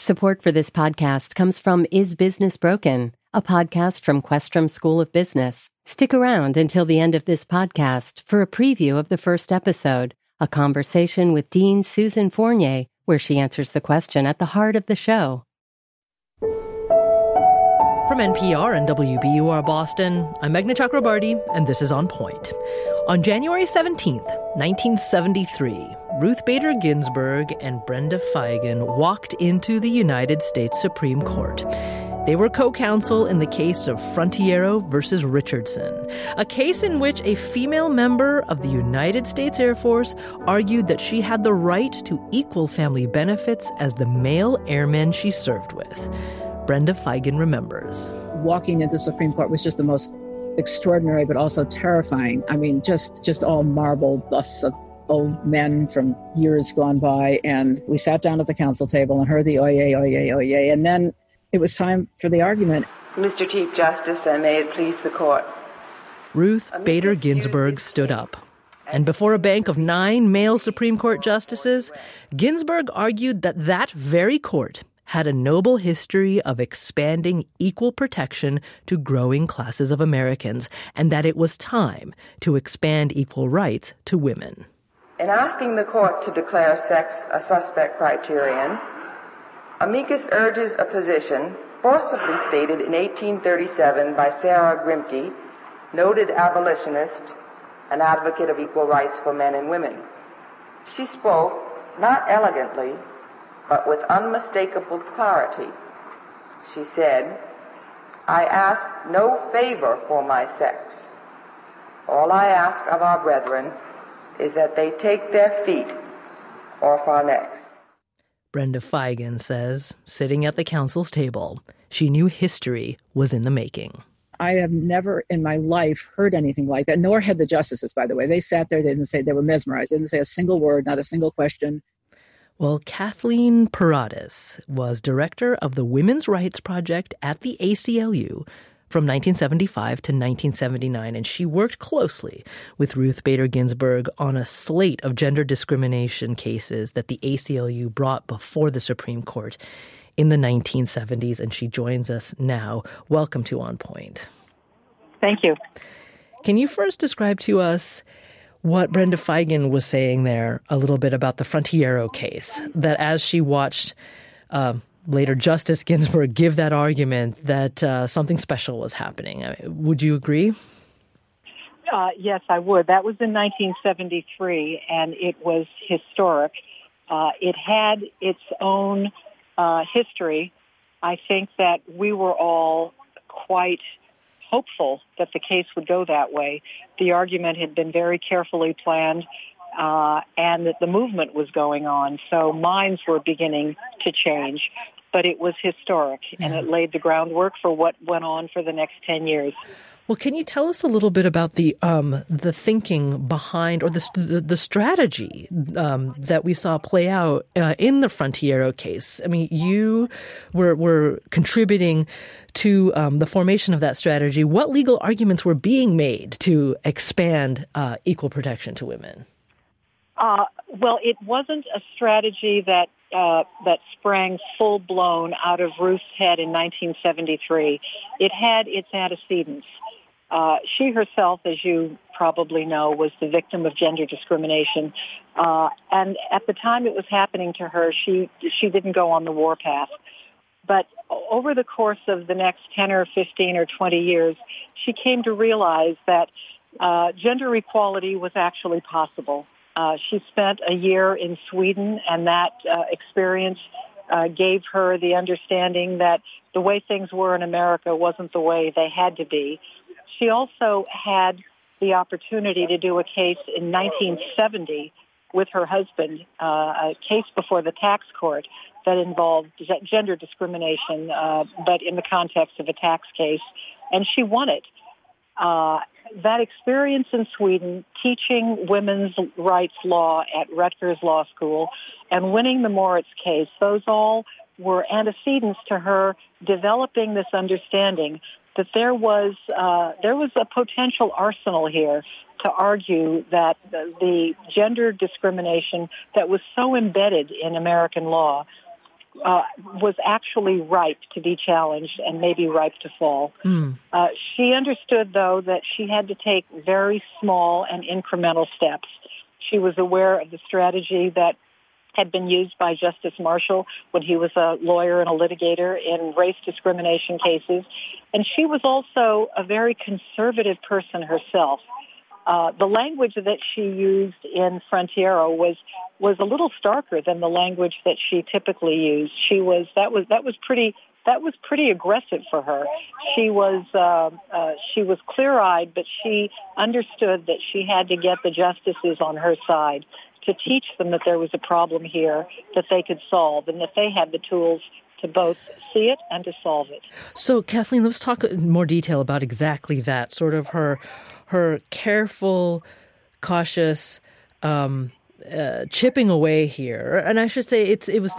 Support for this podcast comes from Is Business Broken, a podcast from Questrom School of Business. Stick around until the end of this podcast for a preview of the first episode, a conversation with Dean Susan Fournier, where she answers the question at the heart of the show. From NPR and WBUR Boston, I'm Meghna Chakrabarty, and this is On Point. On January 17th, 1973, Ruth Bader Ginsburg and Brenda Feigen walked into the United States Supreme Court. They were co-counsel in the case of Frontiero versus Richardson, a case in which a female member of the United States Air Force argued that she had the right to equal family benefits as the male airmen she served with. Brenda Feigen remembers. Walking into the Supreme Court was just the most extraordinary, but also terrifying. I mean, just all marble busts of old men from years gone by. And we sat down at the council table and heard the oyez, oyez, oyez. And then it was time for the argument. Mr. Chief Justice, and may it please the court. Ruth Bader Ginsburg stood up. And before a bank of 9 male Supreme Court justices, Ginsburg argued that very court had a noble history of expanding equal protection to growing classes of Americans, and that it was time to expand equal rights to women. In asking the court to declare sex a suspect criterion, amicus urges a position forcibly stated in 1837 by Sarah Grimke, noted abolitionist and advocate of equal rights for men and women. She spoke, not elegantly, but with unmistakable clarity. She said, "I ask no favor for my sex. All I ask of our brethren is that they take their feet off our necks." Brenda Feigen says, sitting at the council's table, she knew history was in the making. I have never in my life heard anything like that, nor had the justices, by the way. They sat there, they didn't say, they were mesmerized. They didn't say a single word, not a single question. Well, Kathleen Paradis was director of the Women's Rights Project at the ACLU from 1975 to 1979, and she worked closely with Ruth Bader Ginsburg on a slate of gender discrimination cases that the ACLU brought before the Supreme Court in the 1970s, and she joins us now. Welcome to On Point. Thank you. Can you first describe to us what Brenda Feigen was saying there a little bit about the Frontiero case, that as she watched later Justice Ginsburg give that argument that something special was happening? Would you agree? Yes, I would. That was in 1973, and it was historic. It had its own history. I think that we were all quite hopeful that the case would go that way. The argument had been very carefully planned, and that the movement was going on. So minds were beginning to change, but it was historic, and it laid the groundwork for what went on for the next 10 years. Well, can you tell us a little bit about the thinking behind, or the strategy that we saw play out in the Frontiero case? I mean, you were contributing to the formation of that strategy. What legal arguments were being made to expand equal protection to women? Well, it wasn't a strategy that sprang full-blown out of Ruth's head in 1973. It had its antecedents. She herself, as you probably know, was the victim of gender discrimination. And at the time it was happening to her, she didn't go on the warpath. But over the course of the next 10 or 15 or 20 years, she came to realize that gender equality was actually possible. She spent a year in Sweden, and that experience gave her the understanding that the way things were in America wasn't the way they had to be. She also had the opportunity to do a case in 1970 with her husband, a case before the tax court that involved gender discrimination, but in the context of a tax case, and she won it. That experience in Sweden, teaching women's rights law at Rutgers Law School, and winning the Moritz case, those all were antecedents to her developing this understanding that there was a potential arsenal here to argue that the gender discrimination that was so embedded in American law was actually ripe to be challenged and maybe ripe to fall. She understood, though, that she had to take very small and incremental steps. She was aware of the strategy that had been used by Justice Marshall when he was a lawyer and a litigator in race discrimination cases. And she was also a very conservative person herself. The language that she used in Frontiero was a little starker than the language that she typically used. That was pretty aggressive for her. She was clear-eyed, but she understood that she had to get the justices on her side to teach them that there was a problem here that they could solve and that they had the tools to both see it and to solve it. So, Kathleen, let's talk in more detail about exactly that, sort of her careful, cautious chipping away here. And I should say it was the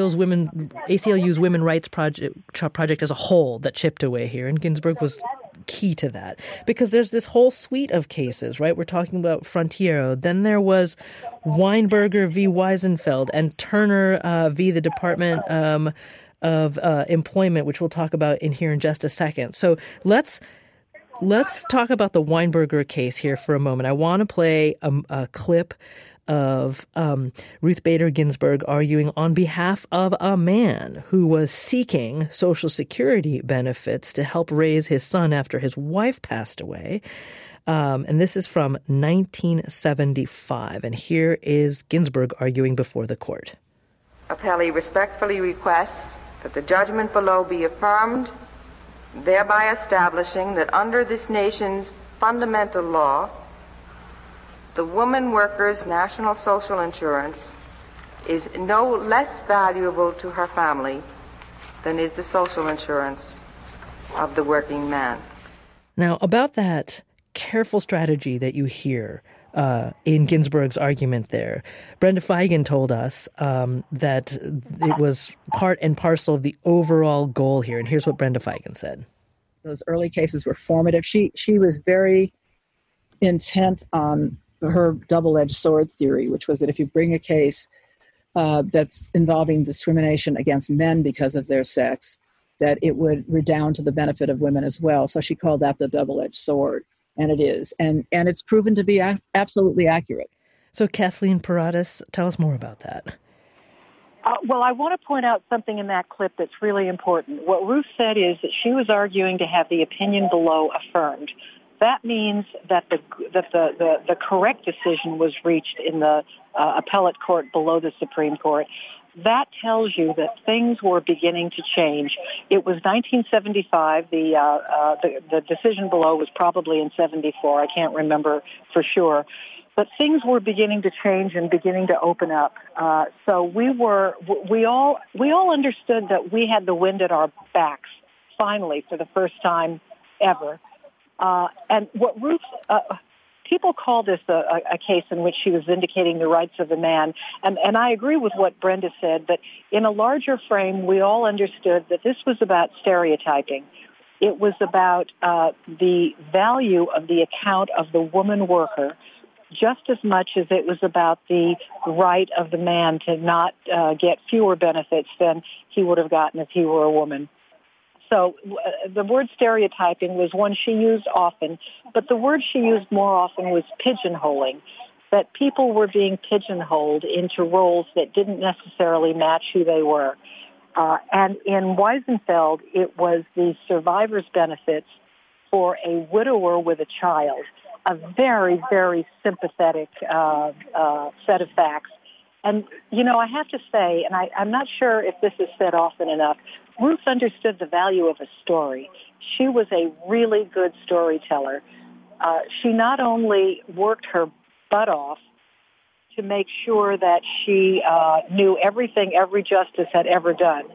ACLU's Women Rights Project as a whole that chipped away here, and Ginsburg was key to that, because there's this whole suite of cases, right? We're talking about Frontiero. Then there was Weinberger v. Wiesenfeld and Turner v. the Department of Employment, which we'll talk about in just a second. So let's talk about the Weinberger case here for a moment. I want to play a clip of Ruth Bader Ginsburg arguing on behalf of a man who was seeking Social Security benefits to help raise his son after his wife passed away. And this is from 1975. And here is Ginsburg arguing before the court. Appellee respectfully requests that the judgment below be affirmed, thereby establishing that under this nation's fundamental law, the woman worker's national social insurance is no less valuable to her family than is the social insurance of the working man. Now, about that careful strategy that you hear in Ginsburg's argument there, Brenda Feigen told us that it was part and parcel of the overall goal here. And here's what Brenda Feigen said. Those early cases were formative. She was very intent on her double-edged sword theory, which was that if you bring a case that's involving discrimination against men because of their sex, that it would redound to the benefit of women as well. So she called that the double-edged sword, and it is. And it's proven to be absolutely accurate. So Kathleen Paradas, tell us more about that. Well, I want to point out something in that clip that's really important. What Ruth said is that she was arguing to have the opinion below affirmed. That means that the correct decision was reached in the appellate court below the Supreme Court. That tells you that things were beginning to change. It was 1975. The decision below was probably in 74. I can't remember for sure. But things were beginning to change and beginning to open up. So we all understood that we had the wind at our backs, finally, for the first time ever. And what Ruth, people call this a case in which she was vindicating the rights of the man. And I agree with what Brenda said, that in a larger frame, we all understood that this was about stereotyping. It was about the value of the account of the woman worker, just as much as it was about the right of the man to not get fewer benefits than he would have gotten if he were a woman. So the word stereotyping was one she used often, but the word she used more often was pigeonholing, that people were being pigeonholed into roles that didn't necessarily match who they were. And in Wiesenfeld, it was the survivor's benefits for a widower with a child, a very, very sympathetic set of facts. And, you know, I have to say, and I'm not sure if this is said often enough, Ruth understood the value of a story. She was a really good storyteller. She not only worked her butt off to make sure that she knew everything every justice had ever done,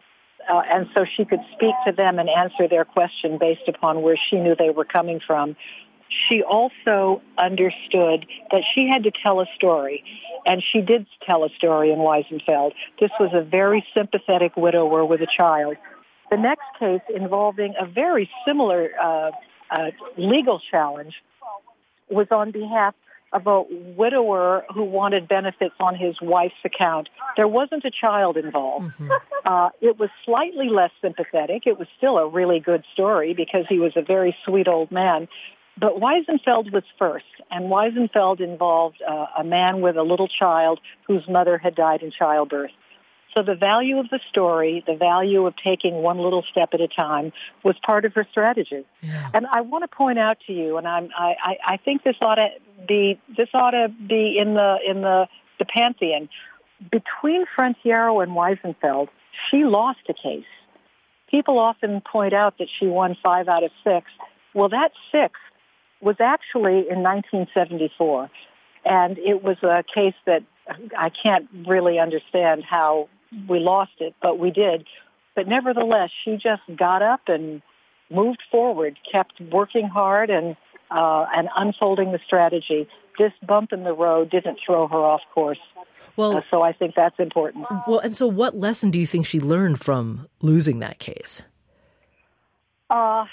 and so she could speak to them and answer their question based upon where she knew they were coming from. She also understood that she had to tell a story, and she did tell a story in Wiesenfeld. This was a very sympathetic widower with a child. The next case, involving a very similar legal challenge, was on behalf of a widower who wanted benefits on his wife's account. There wasn't a child involved. It was slightly less sympathetic. It was still a really good story because he was a very sweet old man. But Wiesenfeld was first, and Wiesenfeld involved a man with a little child whose mother had died in childbirth. So the value of the story, the value of taking one little step at a time, was part of her strategy. Yeah. And I want to point out to you, and I think this ought to be in the pantheon. Between Frontiero and Wiesenfeld, she lost a case. People often point out that she won 5 out of 6. Well, that 6 was actually in 1974, and it was a case that I can't really understand how we lost it, but we did. But nevertheless, she just got up and moved forward, kept working hard and unfolding the strategy. This bump in the road didn't throw her off course. Well, so I think that's important. Well, and so what lesson do you think she learned from losing that case? I'm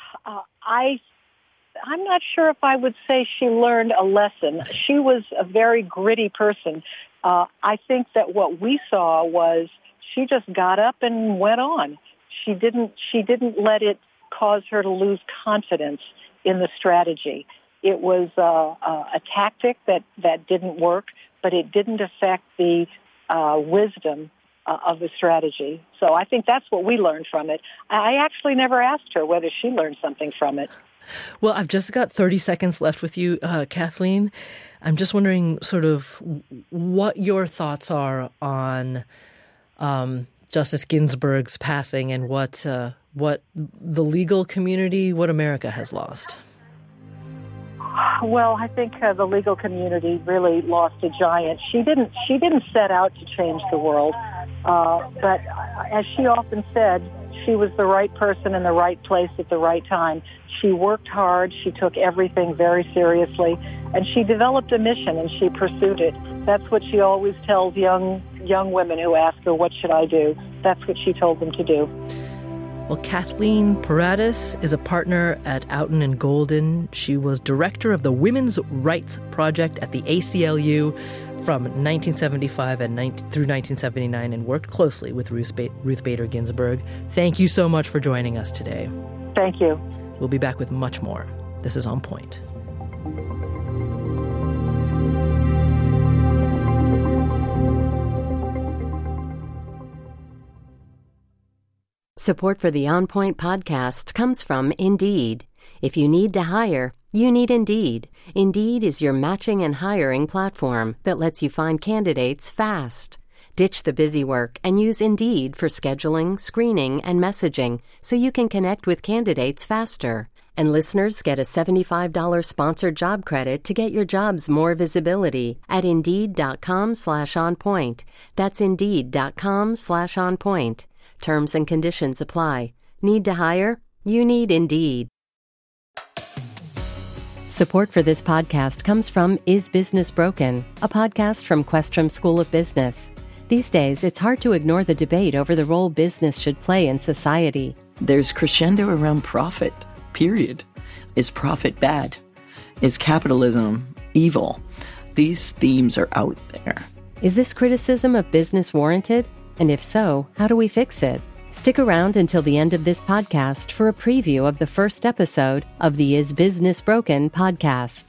not sure if I would say she learned a lesson. She was a very gritty person. I think that what we saw was she just got up and went on. She didn't let it cause her to lose confidence in the strategy. It was a tactic that didn't work, but it didn't affect the wisdom of the strategy. So I think that's what we learned from it. I actually never asked her whether she learned something from it. Well, I've just got 30 seconds left with you, Kathleen. I'm just wondering sort of what your thoughts are on Justice Ginsburg's passing and what the legal community, what America has lost. Well, I think the legal community really lost a giant. She didn't set out to change the world, but as she often said, she was the right person in the right place at the right time. She worked hard. She took everything very seriously, and she developed a mission, and she pursued it. That's what she always tells young women who ask her, "What should I do?" That's what she told them to do. Well, Kathleen Paradis is a partner at Outten and Golden. She was director of the Women's Rights Project at the ACLU from 1975 through 1979 and worked closely with Ruth Bader Ginsburg. Thank you so much for joining us today. Thank you. We'll be back with much more. This is On Point. Support for the On Point podcast comes from Indeed. If you need to hire, you need Indeed. Indeed is your matching and hiring platform that lets you find candidates fast. Ditch the busy work and use Indeed for scheduling, screening, and messaging so you can connect with candidates faster. And listeners get a $75 sponsored job credit to get your jobs more visibility at Indeed.com/onpoint. That's Indeed.com/onpoint. Terms and conditions apply. Need to hire? You need Indeed. Support for this podcast comes from Is Business Broken?, a podcast from Questrom School of Business. These days, it's hard to ignore the debate over the role business should play in society. There's crescendo around profit, period. Is profit bad? Is capitalism evil? These themes are out there. Is this criticism of business warranted? And if so, how do we fix it? Stick around until the end of this podcast for a preview of the first episode of the Is Business Broken? Podcast.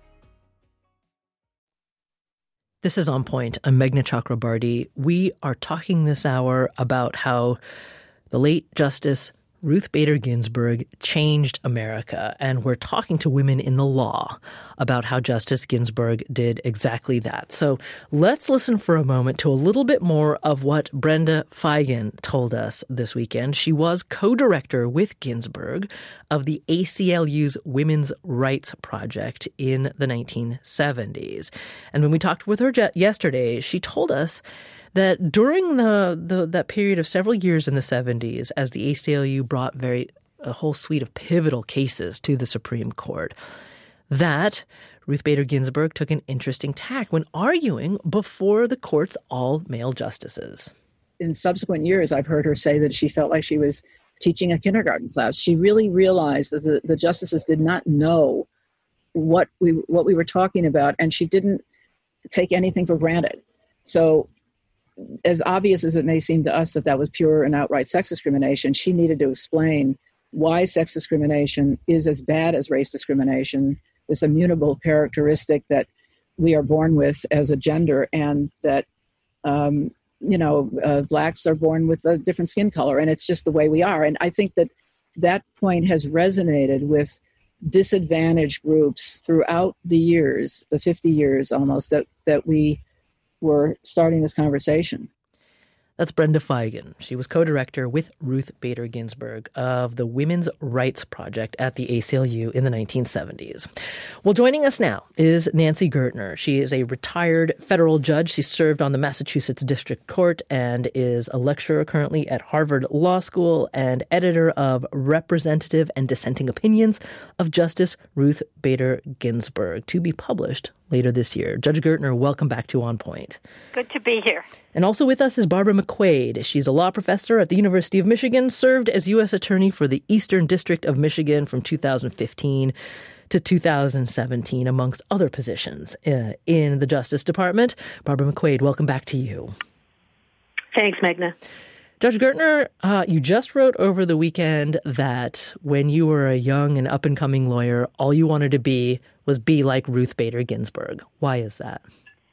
This is On Point. I'm Meghna Chakrabarty. We are talking this hour about how the late Justice Ruth Bader Ginsburg changed America, and we're talking to women in the law about how Justice Ginsburg did exactly that. So let's listen for a moment to a little bit more of what Brenda Feigen told us this weekend. She was co-director with Ginsburg of the ACLU's Women's Rights Project in the 1970s. And when we talked with her yesterday, she told us that during that period of several years in the 70s, as the ACLU brought a whole suite of pivotal cases to the Supreme Court, that Ruth Bader Ginsburg took an interesting tack when arguing before the court's all-male justices. In subsequent years, I've heard her say that she felt like she was teaching a kindergarten class. She really realized that the justices did not know what we were talking about, and she didn't take anything for granted. So as obvious as it may seem to us that was pure and outright sex discrimination, she needed to explain why sex discrimination is as bad as race discrimination, this immutable characteristic that we are born with as a gender, and that blacks are born with a different skin color, and it's just the way we are. And I think that point has resonated with disadvantaged groups throughout the years, the 50 years almost, that we were starting this conversation. That's Brenda Feigen. She was co-director with Ruth Bader Ginsburg of the Women's Rights Project at the ACLU in the 1970s. Well, joining us now is Nancy Gertner. She is a retired federal judge. She served on the Massachusetts District Court and is a lecturer currently at Harvard Law School and editor of Representative and Dissenting Opinions of Justice Ruth Bader Ginsburg, to be published later this year. Judge Gertner, welcome back to On Point. Good to be here. And also with us is Barbara McQuaid. She's a law professor at the University of Michigan, served as U.S. Attorney for the Eastern District of Michigan from 2015 to 2017, amongst other positions in the Justice Department. Barbara McQuaid, welcome back to you. Thanks, Meghna. Judge Gertner, you just wrote over the weekend that when you were a young and up-and-coming lawyer, all you wanted to be was like Ruth Bader Ginsburg. Why is that?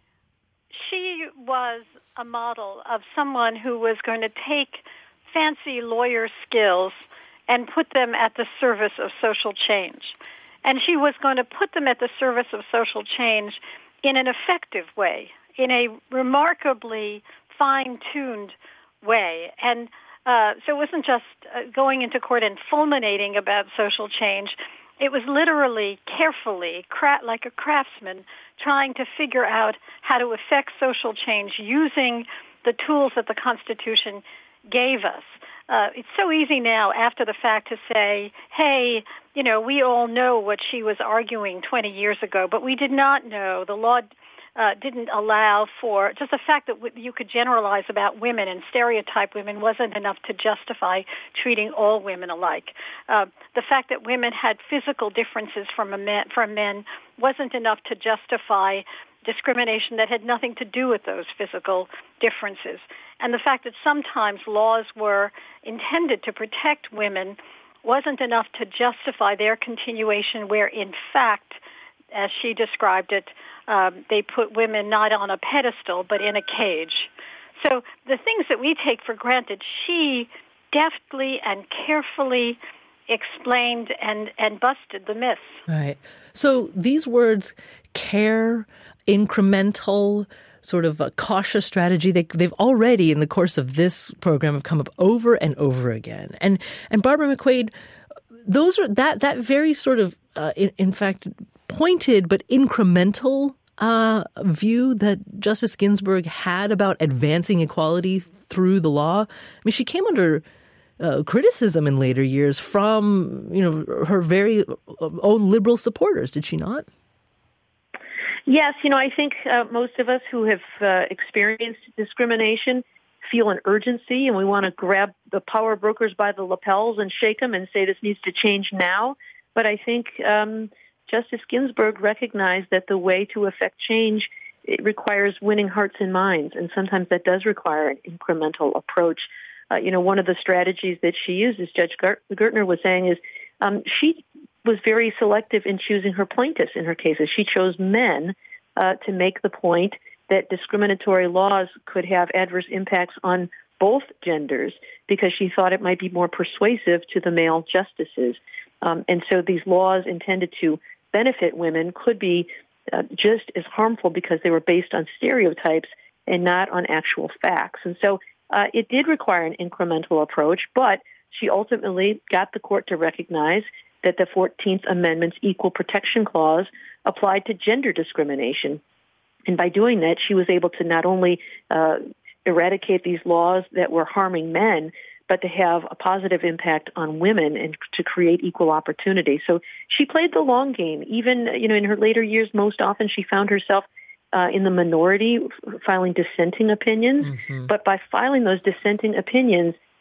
She was a model of someone who was going to take fancy lawyer skills and put them at the service of social change. And she was going to put them at the service of social change in an effective way, in a remarkably fine-tuned way. And so it wasn't just going into court and fulminating about social change. It was literally, carefully, like a craftsman, trying to figure out how to affect social change using the tools that the Constitution gave us. It's so easy now after the fact to say, hey, we all know what she was arguing 20 years ago, but we did not know. The law didn't allow for just the fact that you could generalize about women and stereotype women wasn't enough to justify treating all women alike. The fact that women had physical differences from men wasn't enough to justify discrimination that had nothing to do with those physical differences. And the fact that sometimes laws were intended to protect women wasn't enough to justify their continuation where, in fact, as she described it, they put women not on a pedestal, but in a cage. So the things that we take for granted, she deftly and carefully explained and busted the myths. Right. So these words, care, incremental, sort of a cautious strategy, they've already, in the course of this program, have come up over and over again. And Barbara McQuaid, those are that very sort of, in fact, pointed but incremental view that Justice Ginsburg had about advancing equality through the law. I mean, she came under criticism in later years from, her very own liberal supporters, did she not? Yes, I think most of us who have experienced discrimination feel an urgency, and we want to grab the power brokers by the lapels and shake them and say this needs to change now. But I think Justice Ginsburg recognized that the way to affect change, it requires winning hearts and minds, and sometimes that does require an incremental approach. One of the strategies that she used, as Judge Gertner was saying, is she was very selective in choosing her plaintiffs in her cases. She chose men to make the point that discriminatory laws could have adverse impacts on both genders because she thought it might be more persuasive to the male justices. And so these laws intended to benefit women could be just as harmful because they were based on stereotypes and not on actual facts. And so it did require an incremental approach, but she ultimately got the court to recognize that the 14th Amendment's Equal Protection Clause applied to gender discrimination. And by doing that, she was able to not only eradicate these laws that were harming men, but to have a positive impact on women and to create equal opportunity. So she played the long game. Even, in her later years, most often she found herself in the minority filing dissenting opinions. Mm-hmm. But by filing those dissenting opinions,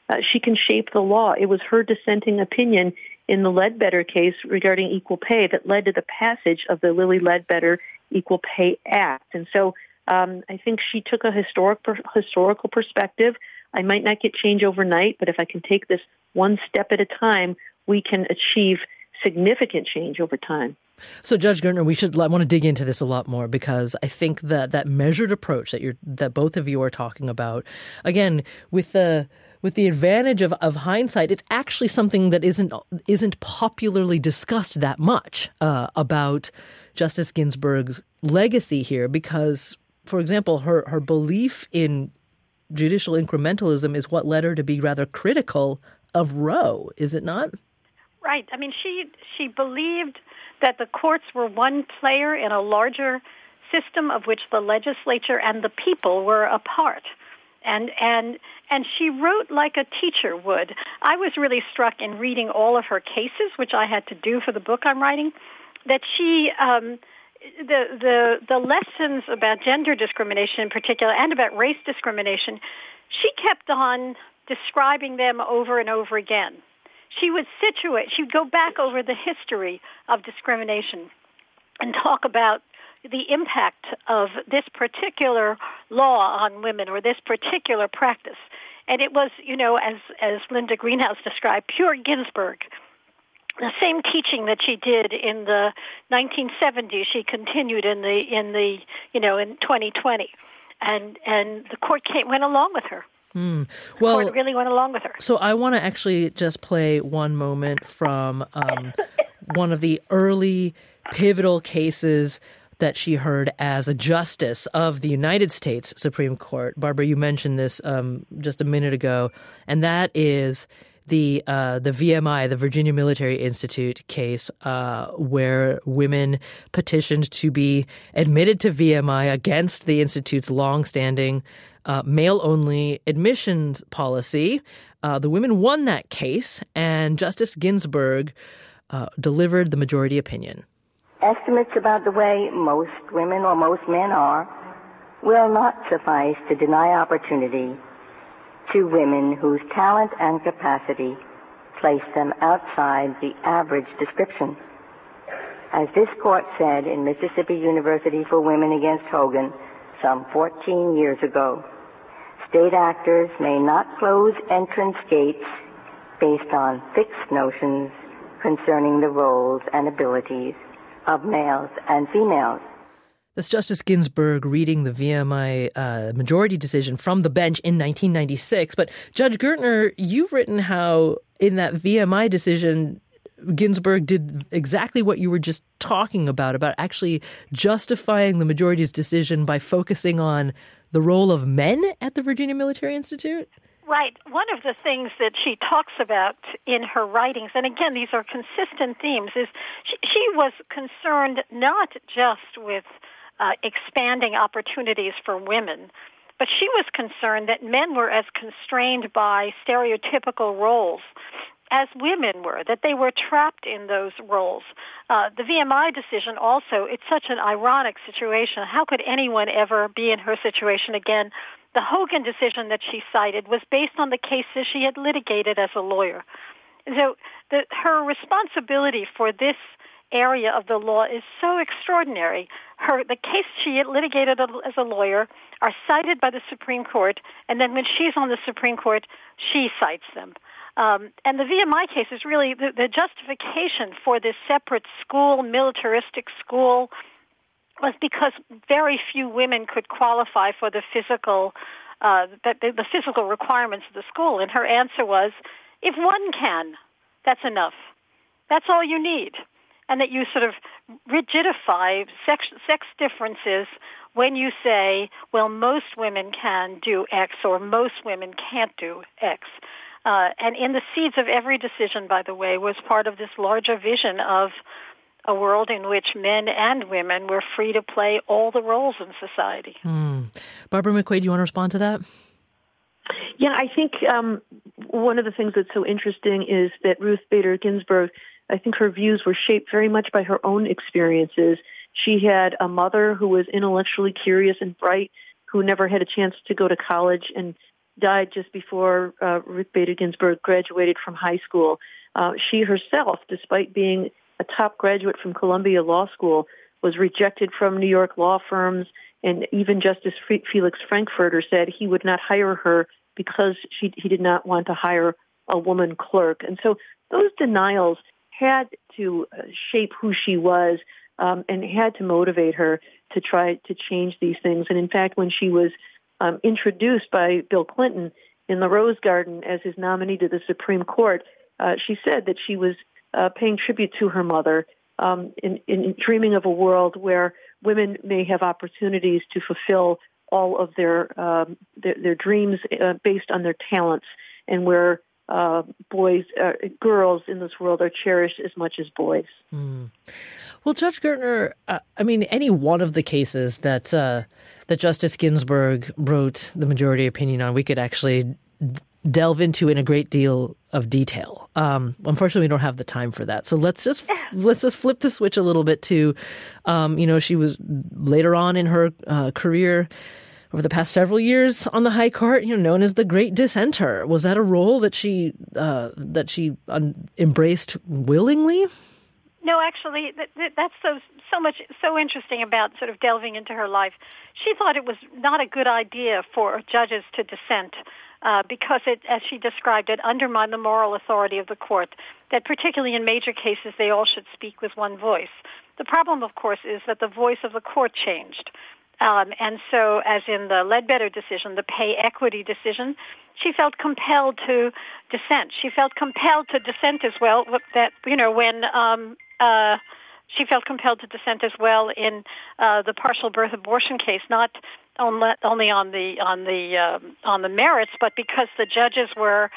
she can shape the law. It was her dissenting opinion in the Ledbetter case regarding equal pay that led to the passage of the Lilly Ledbetter Equal Pay Act. And so I think she took a historical perspective. I might not get change overnight, but if I can take this one step at a time, we can achieve significant change over time. So, Judge Gertner, I want to dig into this a lot more, because I think that measured approach that both of you are talking about, again, with the advantage of hindsight, it's actually something that isn't popularly discussed that much about Justice Ginsburg's legacy here, because, for example, her belief in judicial incrementalism is what led her to be rather critical of Roe, is it not? Right. I mean, she believed that the courts were one player in a larger system of which the legislature and the people were a part. And she wrote like a teacher would. I was really struck in reading all of her cases, which I had to do for the book I'm writing, that she the lessons about gender discrimination in particular and about race discrimination, she kept on describing them over and over again. She'd go back over the history of discrimination and talk about the impact of this particular law on women or this particular practice. And it was, as Linda Greenhouse described, pure Ginsburg. The same teaching that she did in the 1970s, she continued in 2020, and the court went along with her. Well, the court really went along with her. So I want to actually just play one moment from one of the early pivotal cases that she heard as a justice of the United States Supreme Court. Barbara, you mentioned this just a minute ago, and that is the VMI, the Virginia Military Institute case, where women petitioned to be admitted to VMI against the Institute's longstanding male-only admissions policy. The women won that case, and Justice Ginsburg delivered the majority opinion. Estimates about the way most women or most men are will not suffice to deny opportunity to women whose talent and capacity place them outside the average description. As this court said in Mississippi University for Women against Hogan some 14 years ago, state actors may not close entrance gates based on fixed notions concerning the roles and abilities of males and females. That's Justice Ginsburg reading the VMI majority decision from the bench in 1996. But Judge Gertner, you've written how in that VMI decision, Ginsburg did exactly what you were just talking about actually justifying the majority's decision by focusing on the role of men at the Virginia Military Institute? Right. One of the things that she talks about in her writings, and again, these are consistent themes, is she was concerned not just with expanding opportunities for women, but she was concerned that men were as constrained by stereotypical roles as women were, that they were trapped in those roles. The VMI decision also, it's such an ironic situation. How could anyone ever be in her situation again? The Hogan decision that she cited was based on the cases she had litigated as a lawyer. So her responsibility for this area of the law is so extraordinary. The case she had litigated as a lawyer are cited by the Supreme Court, and then when she's on the Supreme Court, she cites them. And the VMI case is really the justification for this separate school, militaristic school, was because very few women could qualify for the physical requirements of the school. And her answer was, if one can, that's enough. That's all you need. And that you sort of rigidify sex differences when you say, well, most women can do X or most women can't do X. And in the seeds of every decision, by the way, was part of this larger vision of a world in which men and women were free to play all the roles in society. Barbara McQuaid, do you want to respond to that? Yeah, I think one of the things that's so interesting is that Ruth Bader Ginsburg, I think her views were shaped very much by her own experiences. She had a mother who was intellectually curious and bright, who never had a chance to go to college, and died just before Ruth Bader Ginsburg graduated from high school. She herself, despite being a top graduate from Columbia Law School, was rejected from New York law firms, and even Justice Felix Frankfurter said he would not hire her because he did not want to hire a woman clerk. And so those denials had to shape who she was and had to motivate her to try to change these things. And in fact, when she was introduced by Bill Clinton in the Rose Garden as his nominee to the Supreme Court, she said that she was paying tribute to her mother in dreaming of a world where women may have opportunities to fulfill all of their dreams based on their talents, and where girls in this world are cherished as much as boys. Mm. Well, Judge Gertner, any one of the cases that Justice Ginsburg wrote the majority opinion on, we could actually delve into in a great deal of detail. Unfortunately, we don't have the time for that. So let's just flip the switch a little bit to, she was later on in her career over the past several years on the High Court, known as the Great Dissenter. Was that a role that she embraced willingly? No, actually, that's so interesting about sort of delving into her life. She thought it was not a good idea for judges to dissent because it, as she described it, undermined the moral authority of the court, that particularly in major cases they all should speak with one voice. The problem, of course, is that the voice of the court changed. And so, as in the Ledbetter decision, the pay equity decision, she felt compelled to dissent. She felt compelled to dissent as well. She felt compelled to dissent as well in the partial birth abortion case, not only on the merits, but because the judges were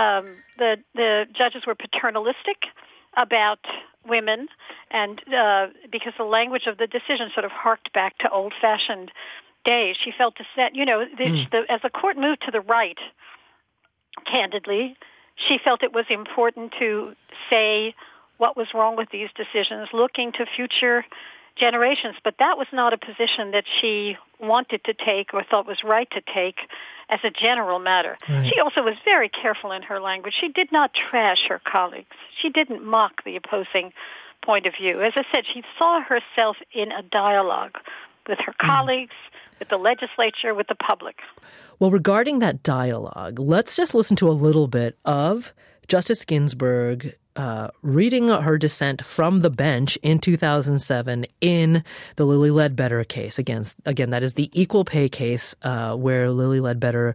the judges were paternalistic about women, and because the language of the decision sort of harked back to old-fashioned days. She felt dissent. As the court moved to the right, candidly, she felt it was important to say what was wrong with these decisions, looking to future generations. But that was not a position that she wanted to take or thought was right to take as a general matter. Right. She also was very careful in her language. She did not trash her colleagues. She didn't mock the opposing point of view. As I said, she saw herself in a dialogue with her colleagues, with the legislature, with the public. Well, regarding that dialogue, let's just listen to a little bit of Justice Ginsburg reading her dissent from the bench in 2007 in the Lilly Ledbetter case. Again, that is the equal pay case where Lilly Ledbetter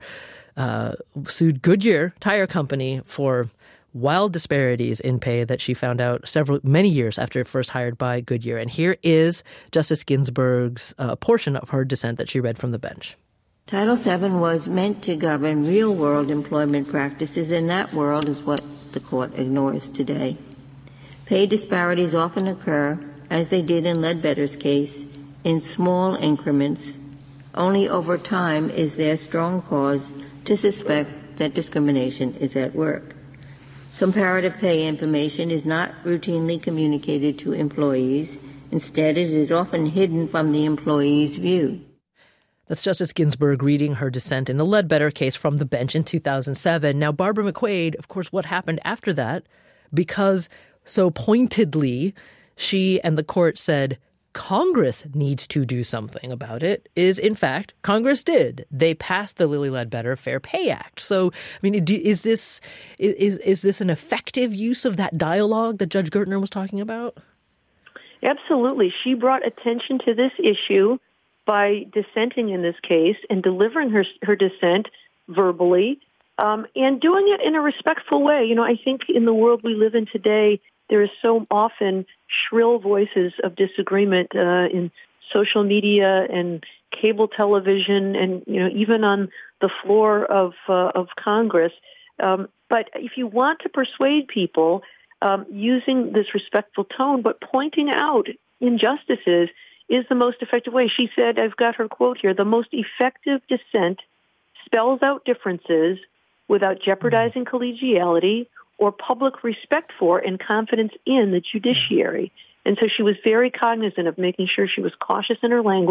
sued Goodyear Tire Company for wild disparities in pay that she found out many years after first hired by Goodyear. And here is Justice Ginsburg's portion of her dissent that she read from the bench. Title VII was meant to govern real-world employment practices, and that world is what the court ignores today. Pay disparities often occur, as they did in Ledbetter's case, in small increments. Only over time is there strong cause to suspect that discrimination is at work. Comparative pay information is not routinely communicated to employees. Instead, it is often hidden from the employee's view. That's Justice Ginsburg reading her dissent in the Ledbetter case from the bench in 2007. Now, Barbara McQuade, of course, what happened after that? Because so pointedly she and the court said Congress needs to do something about it, is in fact Congress did. They passed the Lilly Ledbetter Fair Pay Act. So, is this an effective use of that dialogue that Judge Gertner was talking about? Absolutely. She brought attention to this issue by dissenting in this case and delivering her dissent verbally and doing it in a respectful way. I think in the world we live in today, there is so often shrill voices of disagreement in social media and cable television and, even on the floor of Congress. But if you want to persuade people using this respectful tone, but pointing out injustices is the most effective way. She said, I've got her quote here, the most effective dissent spells out differences without jeopardizing collegiality or public respect for and confidence in the judiciary. And so she was very cognizant of making sure she was cautious in her language,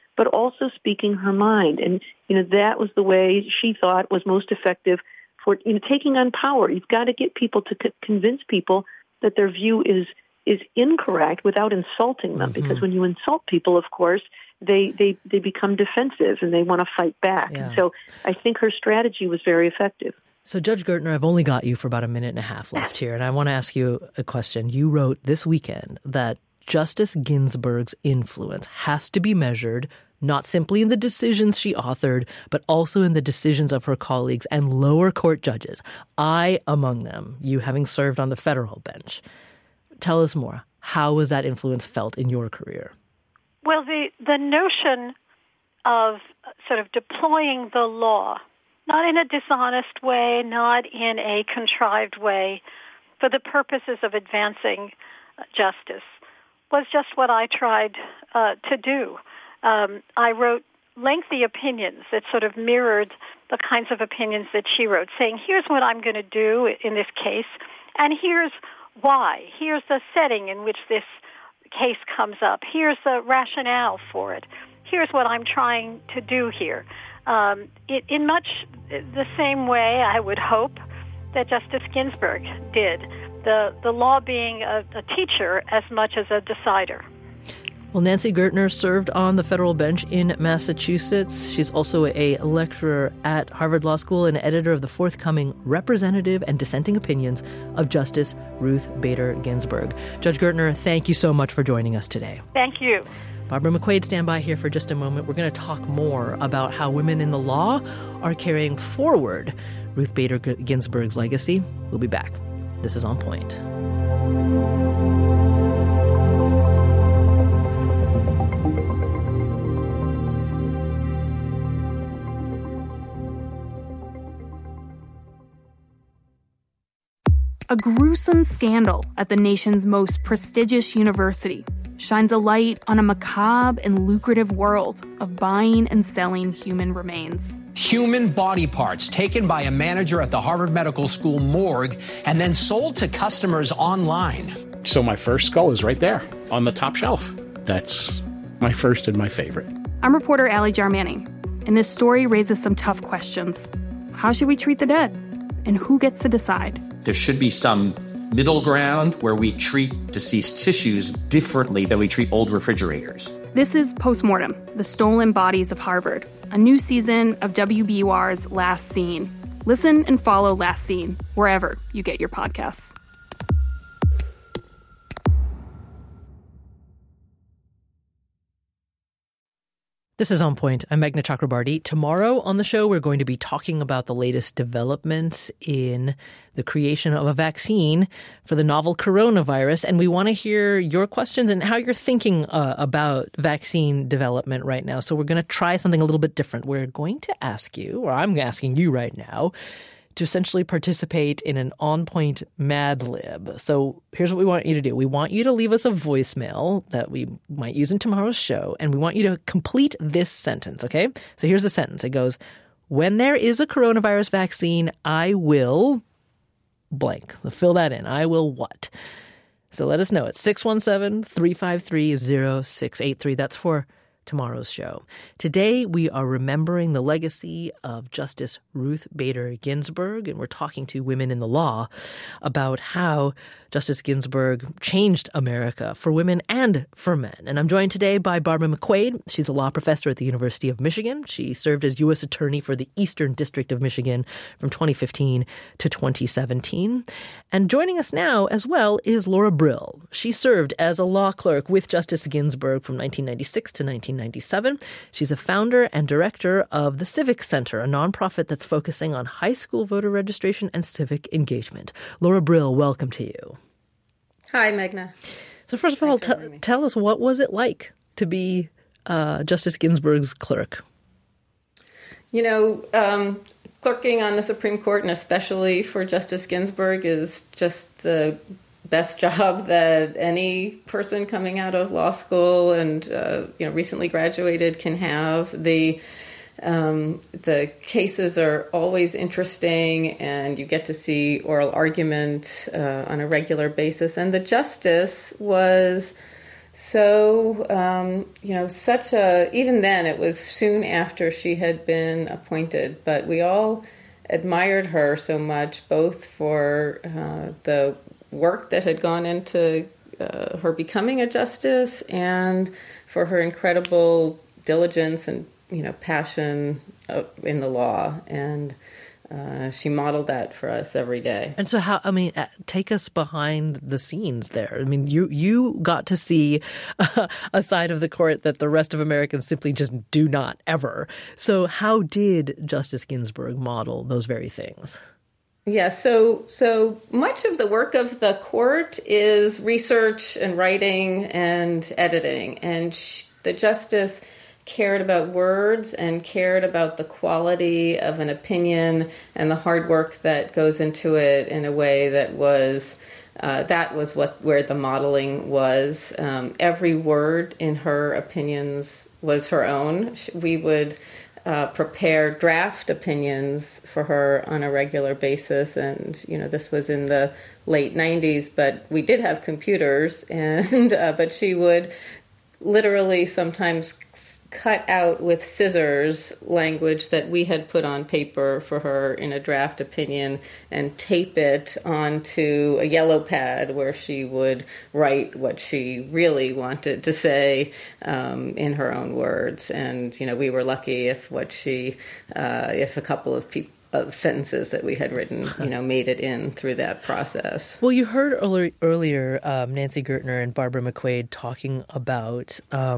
but also speaking her mind. And, that was the way she thought was most effective for, taking on power. You've got to get people to convince people that their view is incorrect without insulting them. Mm-hmm. Because when you insult people, of course, they become defensive and they want to fight back. Yeah. And so I think her strategy was very effective. So, Judge Gertner, I've only got you for about a minute and a half left here, and I want to ask you a question. You wrote this weekend that Justice Ginsburg's influence has to be measured not simply in the decisions she authored, but also in the decisions of her colleagues and lower court judges, I among them, you having served on the federal bench. Tell us more. How was that influence felt in your career? Well, the notion of sort of deploying the law, not in a dishonest way, not in a contrived way, for the purposes of advancing justice, was just what I tried to do. I wrote lengthy opinions that sort of mirrored the kinds of opinions that she wrote, saying, here's what I'm going to do in this case, and here's why. Here's the setting in which this case comes up. Here's the rationale for it. Here's what I'm trying to do here. In much the same way, I would hope, that Justice Ginsburg did, the law being a teacher as much as a decider. Well, Nancy Gertner served on the federal bench in Massachusetts. She's also a lecturer at Harvard Law School and editor of the forthcoming Representative and Dissenting Opinions of Justice Ruth Bader Ginsburg. Judge Gertner, thank you so much for joining us today. Thank you. Barbara McQuaid, stand by here for just a moment. We're going to talk more about how women in the law are carrying forward Ruth Bader Ginsburg's legacy. We'll be back. This is On Point. A gruesome scandal at the nation's most prestigious university shines a light on a macabre and lucrative world of buying and selling human remains. Human body parts taken by a manager at the Harvard Medical School morgue and then sold to customers online. So my first skull is right there on the top shelf. That's my first and my favorite. I'm reporter Allie Jarmanning, and this story raises some tough questions. How should we treat the dead? And who gets to decide? There should be some middle ground where we treat deceased tissues differently than we treat old refrigerators. This is Postmortem, The Stolen Bodies of Harvard, a new season of WBUR's Last Scene. Listen and follow Last Scene wherever you get your podcasts. This is On Point. I'm Meghna Chakrabarty. Tomorrow on the show, we're going to be talking about the latest developments in the creation of a vaccine for the novel coronavirus. And we want to hear your questions and how you're thinking about vaccine development right now. So we're going to try something a little bit different. We're going to ask you, or I'm asking you right now, to essentially participate in an On Point Mad Lib. So here's what we want you to do. We want you to leave us a voicemail that we might use in tomorrow's show, and we want you to complete this sentence, okay? So here's the sentence. It goes, when there is a coronavirus vaccine, I will blank. So fill that in. I will what? So let us know. It's 617-353-0683. That's for tomorrow's show. Today, we are remembering the legacy of Justice Ruth Bader Ginsburg, and we're talking to women in the law about how Justice Ginsburg changed America for women and for men. And I'm joined today by Barbara McQuaid. She's a law professor at the University of Michigan. She served as U.S. Attorney for the Eastern District of Michigan from 2015 to 2017. And joining us now as well is Laura Brill. She served as a law clerk with Justice Ginsburg from 1996 to 1997. She's a founder and director of the Civic Center, a nonprofit that's focusing on high school voter registration and civic engagement. Laura Brill, welcome to you. Hi, Meghna. So first of all, tell us, what was it like to be Justice Ginsburg's clerk? You know, clerking on the Supreme Court, and especially for Justice Ginsburg, is just the best job that any person coming out of law school and recently graduated can have. The cases are always interesting, and you get to see oral argument on a regular basis. And the justice was so, even then it was soon after she had been appointed, but we all admired her so much, both for the work that had gone into her becoming a justice and for her incredible diligence and, passion in the law. And she modeled that for us every day. And so take us behind the scenes there. I mean, you got to see a side of the court that the rest of Americans simply just do not ever. So how did Justice Ginsburg model those very things? Yeah, so much of the work of the court is research and writing and editing. And the justice cared about words and cared about the quality of an opinion and the hard work that goes into it in a way that was where the modeling was. Every word in her opinions was her own. We would prepare draft opinions for her on a regular basis, and this was in the late 90s, but we did have computers, and but she would literally sometimes cut out with scissors language that we had put on paper for her in a draft opinion and tape it onto a yellow pad where she would write what she really wanted to say in her own words. And, we were lucky if if a couple of sentences that we had written, made it in through that process. Well, you heard earlier Nancy Gertner and Barbara McQuade talking about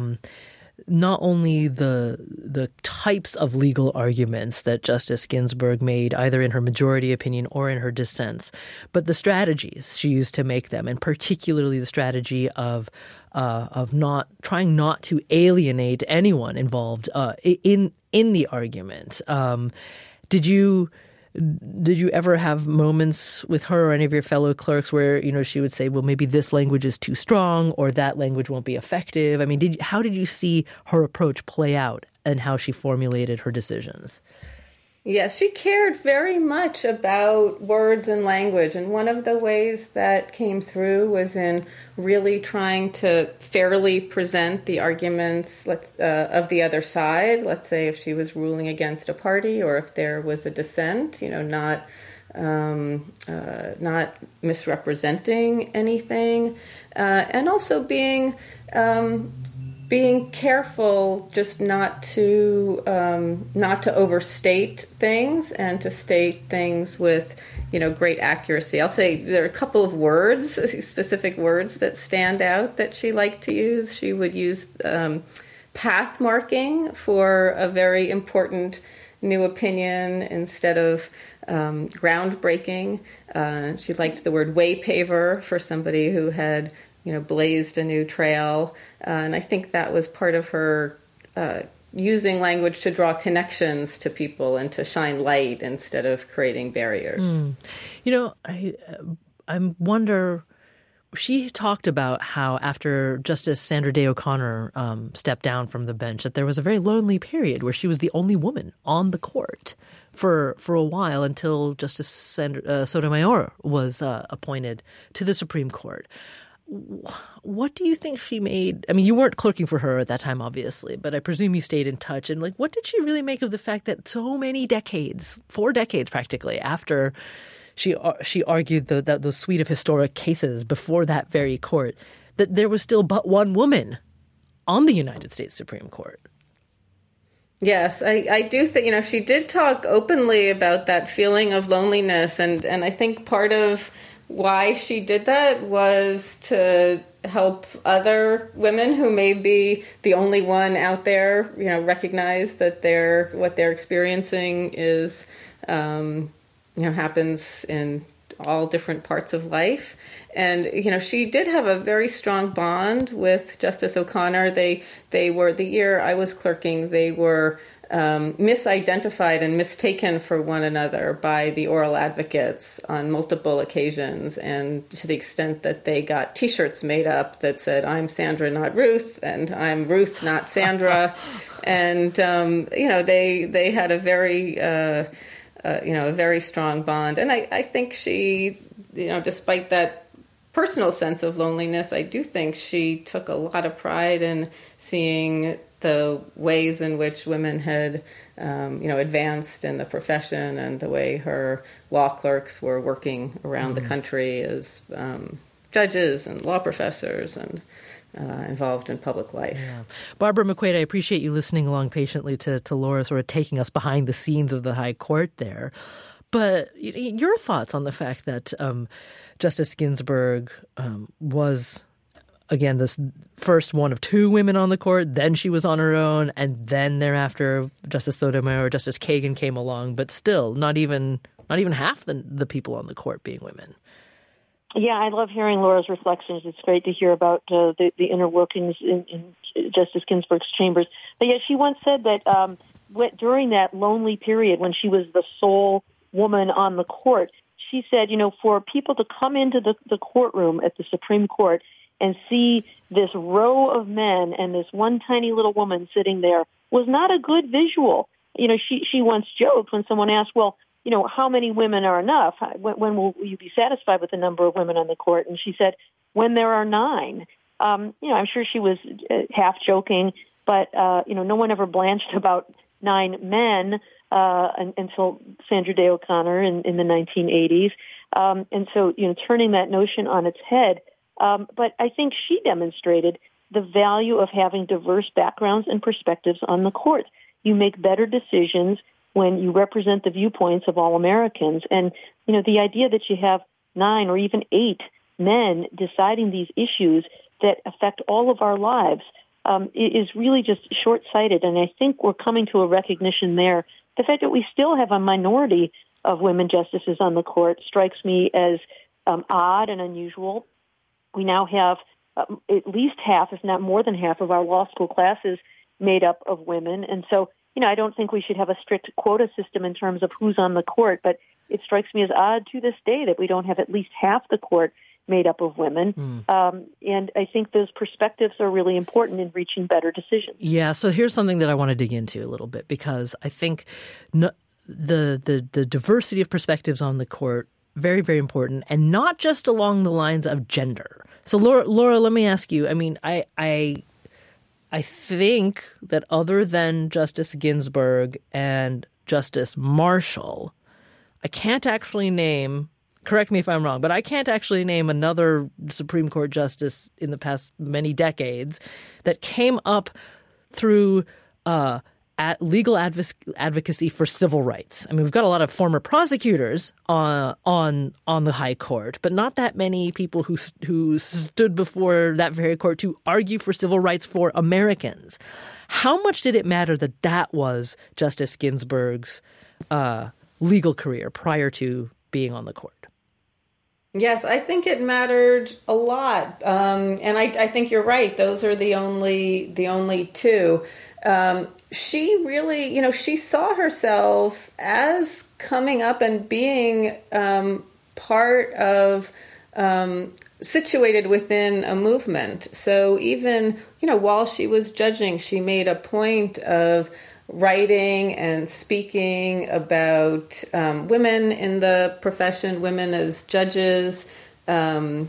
not only the types of legal arguments that Justice Ginsburg made, either in her majority opinion or in her dissents, but the strategies she used to make them, and particularly the strategy of trying not to alienate anyone involved in the argument. Did you ever have moments with her or any of your fellow clerks where, she would say, well, maybe this language is too strong or that language won't be effective? I mean, how did you see her approach play out and how she formulated her decisions? Yeah, she cared very much about words and language. And one of the ways that came through was in really trying to fairly present the arguments of the other side. Let's say if she was ruling against a party or if there was a dissent, not misrepresenting anything. And also being careful just not to overstate things and to state things with great accuracy. I'll say there are a couple of words, specific words that stand out that she liked to use. She would use path marking for a very important new opinion instead of groundbreaking. She liked the word way paver for somebody who had blazed a new trail. And I think that was part of her using language to draw connections to people and to shine light instead of creating barriers. I wonder, she talked about how after Justice Sandra Day O'Connor stepped down from the bench, that there was a very lonely period where she was the only woman on the court for a while until Justice Sotomayor was appointed to the Supreme Court. What do you think she made? I mean, you weren't clerking for her at that time, obviously, but I presume you stayed in touch. And what did she really make of the fact that so many decades, 4 decades practically, after she argued those suite of historic cases before that very court, that there was still but one woman on the United States Supreme Court? Yes, I do think, she did talk openly about that feeling of loneliness. And I think part of why she did that was to help other women who may be the only one out there, recognize that what they're experiencing is, happens in all different parts of life. And, she did have a very strong bond with Justice O'Connor. They were, the year I was clerking, they were misidentified and mistaken for one another by the oral advocates on multiple occasions, and to the extent that they got T-shirts made up that said, "I'm Sandra, not Ruth," and "I'm Ruth, not Sandra," and they had a very a very strong bond. And I think she, despite that personal sense of loneliness, I do think she took a lot of pride in seeing the ways in which women had, advanced in the profession, and the way her law clerks were working around the country as judges and law professors and involved in public life. Yeah. Barbara McQuaid, I appreciate you listening along patiently to Laura sort of taking us behind the scenes of the High Court there. But your thoughts on the fact that Justice Ginsburg was, again, this first one of two women on the court, then she was on her own, and then thereafter Justice Sotomayor or Justice Kagan came along, but still not even half the people on the court being women. Yeah, I love hearing Laura's reflections. It's great to hear about the inner workings in Justice Ginsburg's chambers. But yeah, she once said that during that lonely period when she was the sole woman on the court, she said, for people to come into the courtroom at the Supreme Court and see this row of men and this one tiny little woman sitting there was not a good visual. She once joked when someone asked, well, how many women are enough? When will you be satisfied with the number of women on the court? And she said, when there are 9. I'm sure she was half joking, but, no one ever blanched about 9 men until Sandra Day O'Connor in the 1980s. And so, turning that notion on its head. But I think she demonstrated the value of having diverse backgrounds and perspectives on the court. You make better decisions when you represent the viewpoints of all Americans. And, the idea that you have 9 or even 8 men deciding these issues that affect all of our lives is really just short-sighted. And I think we're coming to a recognition there. The fact that we still have a minority of women justices on the court strikes me as odd and unusual. We now have at least half, if not more than half, of our law school classes made up of women. And so, I don't think we should have a strict quota system in terms of who's on the court, but it strikes me as odd to this day that we don't have at least half the court made up of women. And I think those perspectives are really important in reaching better decisions. Yeah, so here's something that I want to dig into a little bit, because I think the diversity of perspectives on the court, very, very important, and not just along the lines of gender. So Laura, let me ask you, I think that other than Justice Ginsburg and Justice Marshall, I can't actually name, correct me if I'm wrong, but I can't actually name another Supreme Court justice in the past many decades that came up through legal advocacy for civil rights. We've got a lot of former prosecutors on the High Court, but not that many people who stood before that very court to argue for civil rights for Americans. How much did it matter that was Justice Ginsburg's legal career prior to being on the court? Yes, I think it mattered a lot, and I think you're right. Those are the only two. She really, she saw herself as coming up and being part of, situated within a movement. So even, while she was judging, she made a point of writing and speaking about women in the profession, women as judges, and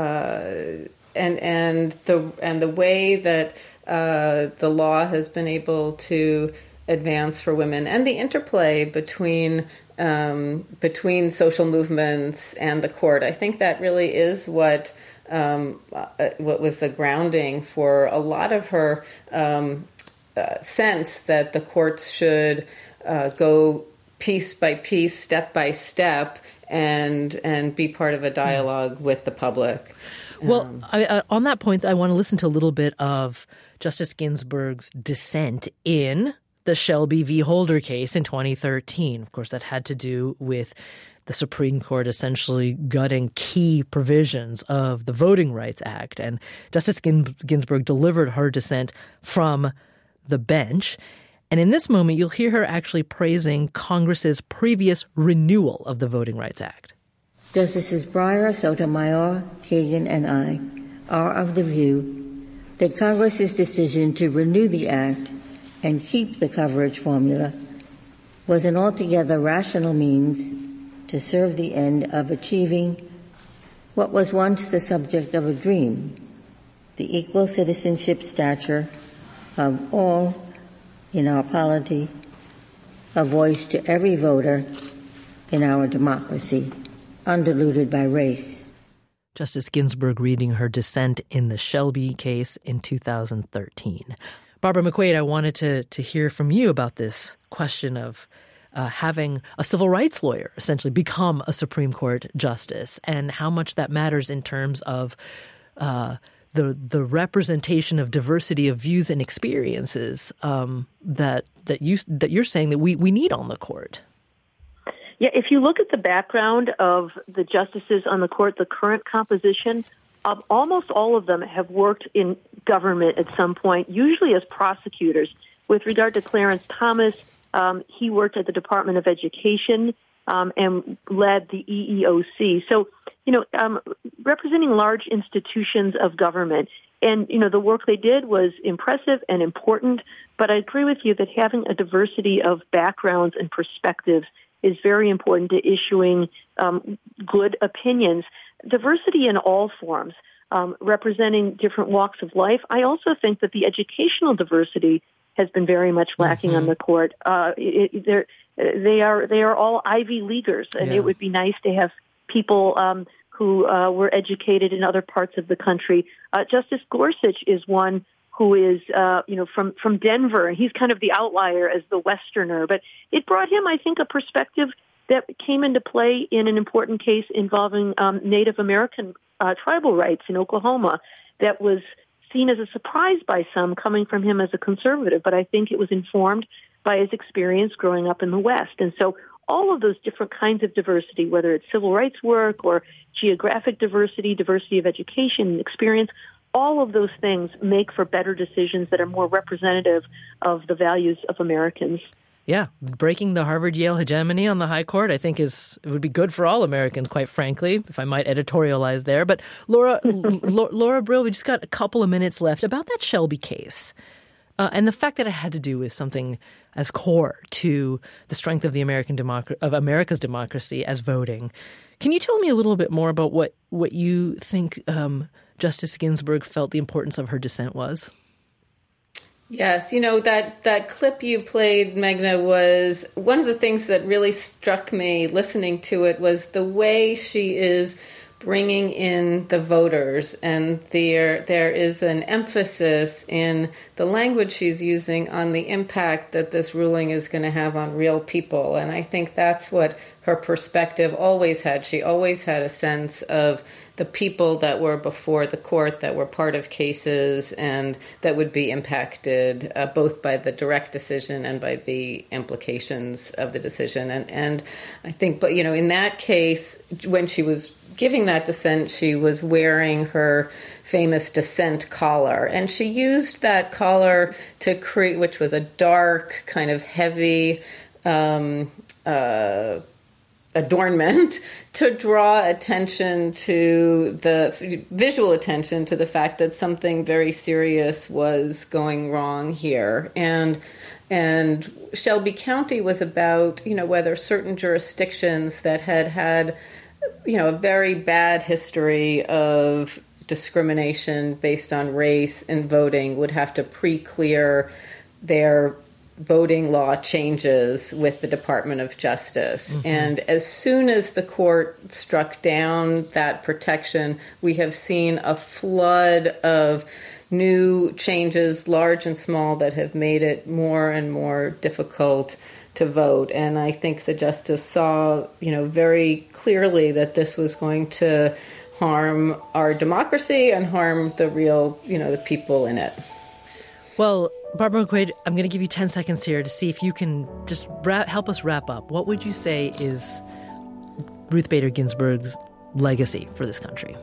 the way that the law has been able to advance for women, and the interplay between social movements and the court. I think that really is what was the grounding for a lot of her sense that the courts should go piece by piece, step by step, and be part of a dialogue with the public. Well, on that point, I want to listen to a little bit of Justice Ginsburg's dissent in the Shelby v. Holder case in 2013. Of course, that had to do with the Supreme Court essentially gutting key provisions of the Voting Rights Act. And Justice Ginsburg delivered her dissent from the bench. And in this moment, you'll hear her actually praising Congress's previous renewal of the Voting Rights Act. Justices Breyer, Sotomayor, Kagan, and I are of the view that Congress's decision to renew the Act and keep the coverage formula was an altogether rational means to serve the end of achieving What was once the subject of a dream, the equal citizenship stature of all in our polity, a voice to every voter in our democracy, undiluted by race. Justice Ginsburg reading her dissent in the Shelby case in 2013. Barbara McQuade, I wanted to hear from you about this question of having a civil rights lawyer essentially become a Supreme Court justice and how much that matters in terms of the representation of diversity of views and experiences that you're saying that we need on the court. Yeah, if you look at the background of the justices on the court, the current composition, almost all of them have worked in government at some point, usually as prosecutors. With regard to Clarence Thomas, he worked at the Department of Education and led the EEOC. So, representing large institutions of government. And, the work they did was impressive and important, but I agree with you that having a diversity of backgrounds and perspectives is very important to issuing good opinions. Diversity in all forms, representing different walks of life. I also think that the educational diversity has been very much lacking on the court. They are all Ivy Leaguers, and it would be nice to have people who were educated in other parts of the country. Justice Gorsuch is one who is, from Denver, and he's kind of the outlier as the Westerner. But it brought him, I think, a perspective that came into play in an important case involving Native American tribal rights in Oklahoma that was seen as a surprise by some coming from him as a conservative. But I think it was informed by his experience growing up in the West. And so all of those different kinds of diversity, whether it's civil rights work or geographic diversity, diversity of education and experience, all of those things make for better decisions that are more representative of the values of Americans. Yeah, breaking the Harvard-Yale hegemony on the high court, I think it would be good for all Americans, quite frankly, if I might editorialize there. But Laura Brill, we just got a couple of minutes left about that Shelby case and the fact that it had to do with something as core to the strength of America's democracy as voting. Can you tell me a little bit more about what you think Justice Ginsburg felt the importance of her dissent was? Yes, that clip you played, Meghna, was one of the things that really struck me listening to it was the way she is bringing in the voters, and there is an emphasis in the language she's using on the impact that this ruling is going to have on real people. And I think that's what her perspective always had. She always had a sense of the people that were before the court, that were part of cases, and that would be impacted both by the direct decision and by the implications of the decision. And I think, but in that case, when she was giving that dissent, she was wearing her famous dissent collar, and she used that collar to create, which was a dark, kind of heavy adornment, to draw attention to visual attention to the fact that something very serious was going wrong here. And Shelby County was about, whether certain jurisdictions that had a very bad history of discrimination based on race in voting would have to pre-clear their voting law changes with the Department of Justice. Mm-hmm. And as soon as the court struck down that protection, we have seen a flood of new changes, large and small, that have made it more and more difficult to vote. And I think the justice saw, very clearly that this was going to harm our democracy and harm the real, the people in it. Well, Barbara McQuade, I'm going to give you 10 seconds here to see if you can just help us wrap up. What would you say is Ruth Bader Ginsburg's legacy for this country?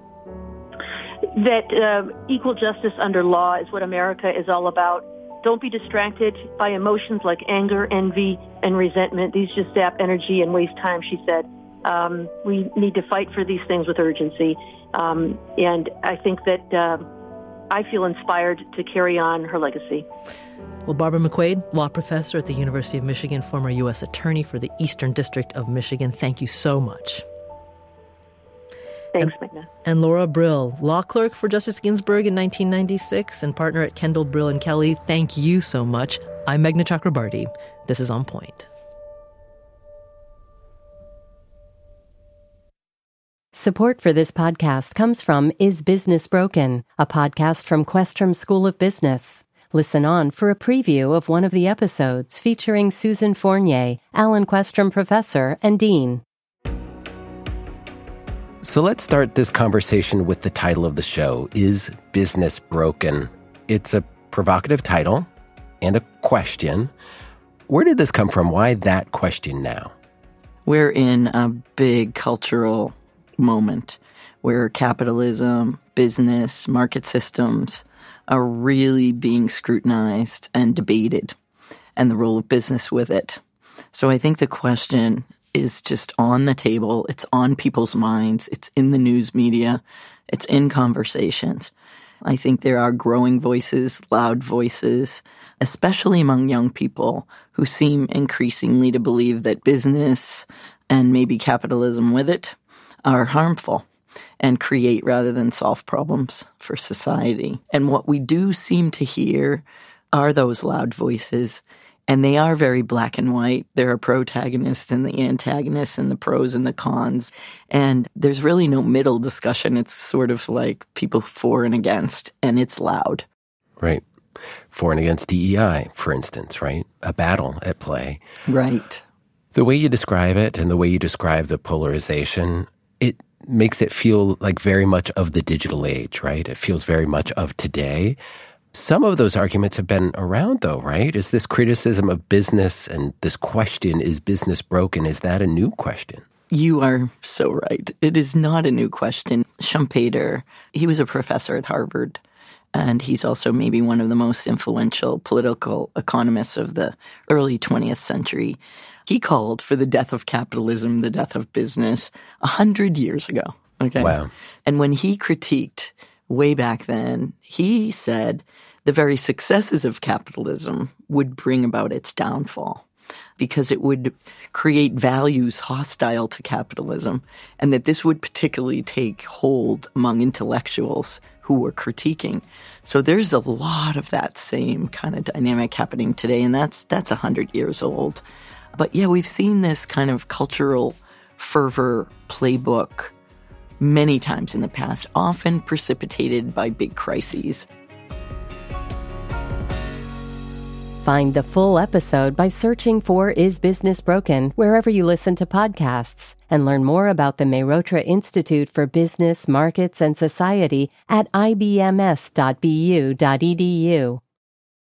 That equal justice under law is what America is all about. Don't be distracted by emotions like anger, envy, and resentment. These just sap energy and waste time, she said. We need to fight for these things with urgency. And I think that I feel inspired to carry on her legacy. Well, Barbara McQuade, law professor at the University of Michigan, former U.S. Attorney for the Eastern District of Michigan, thank you so much. Thanks, Magna. And Laura Brill, law clerk for Justice Ginsburg in 1996 and partner at Kendall, Brill and Kelly. Thank you so much. I'm Meghna Chakrabarty. This is On Point. Support for this podcast comes from Is Business Broken, a podcast from Questrom School of Business. Listen on for a preview of one of the episodes featuring Susan Fournier, Alan Questrom Professor and Dean. So let's start this conversation with the title of the show, Is Business Broken? It's a provocative title and a question. Where did this come from? Why that question now? We're in a big cultural moment where capitalism, business, market systems are really being scrutinized and debated, and the role of business with it. So I think the question is just on the table. It's on people's minds. It's in the news media. It's in conversations. I think there are growing voices, loud voices, especially among young people who seem increasingly to believe that business and maybe capitalism with it are harmful and create rather than solve problems for society. And what we do seem to hear are those loud voices, and they are very black and white. There are protagonists and the antagonists and the pros and the cons, and there's really no middle discussion. It's sort of like people for and against, and it's loud. Right. For and against DEI, for instance, right? A battle at play. Right. The way you describe it and the way you describe the polarization, it makes it feel like very much of the digital age, right? It feels very much of today. Some of those arguments have been around, though, right? Is this criticism of business and this question, is business broken, is that a new question? You are so right. It is not a new question. Schumpeter, he was a professor at Harvard, and he's also maybe one of the most influential political economists of the early 20th century. He called for the death of capitalism, the death of business, 100 years ago. Okay. Wow. And when he critiqued way back then, he said the very successes of capitalism would bring about its downfall because it would create values hostile to capitalism, and that this would particularly take hold among intellectuals who were critiquing. So there's a lot of that same kind of dynamic happening today, and that's 100 years old. But yeah, we've seen this kind of cultural fervor playbook many times in the past, often precipitated by big crises. Find the full episode by searching for Is Business Broken wherever you listen to podcasts, and learn more about the Mehrotra Institute for Business, Markets, and Society at ibms.bu.edu.